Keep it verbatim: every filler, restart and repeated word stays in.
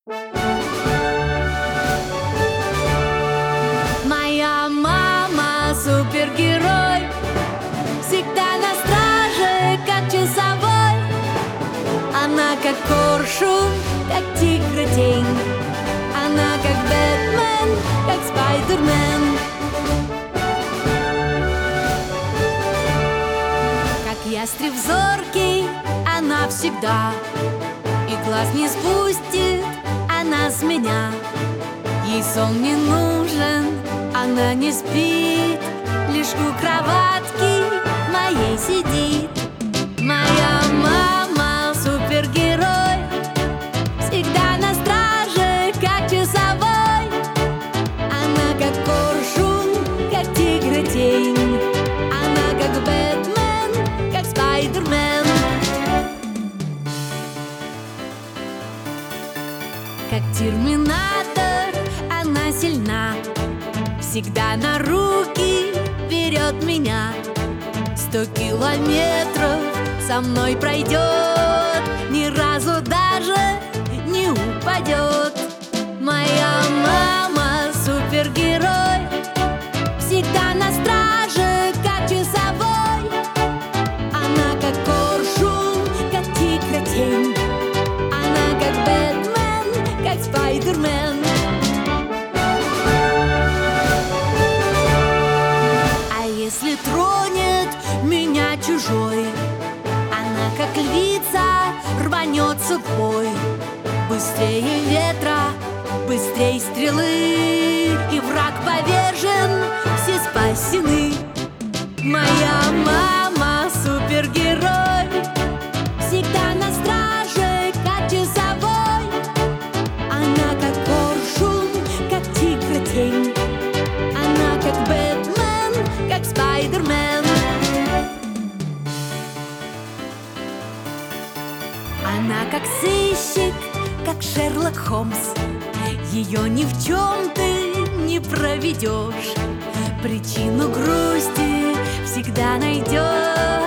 Моя мама супергерой, всегда на страже, как часовой. Она как коршун, как тигр-тень. Она как Бэтмен, как Спайдермен. Как ястреб зоркий, она всегда, и глаз не спустит она с меня. Ей сон не нужен, она не спит, лишь у кроватки моей сидит. Моя мама супергерой, всегда на страже, как часовой. Она как коршун, как тигр-тень. Она как Бэтмен, как Спайдермен. Как терминатор она сильна, всегда на руки берет меня. Сто километров со мной пройдет, ни разу даже не упадет. Моя мама супергерой, всегда на страже, как часовой. Она как коршун, как тигр-тень. Она как Бэтмен, как Спайдермен. А если тронет меня чужой, она как львица рванется в бой. Быстрее ветра, быстрей стрелы, и враг повержен, все спасены. Моя мама супергерой, всегда на страже, как часовой. Она как коршун, как тигр-тень. Она как Бэтмен, как Спайдермен. Она как сыщик, как Шерлок Холмс. Ее ни в чем ты не проведешь. Причину грусти всегда найдешь.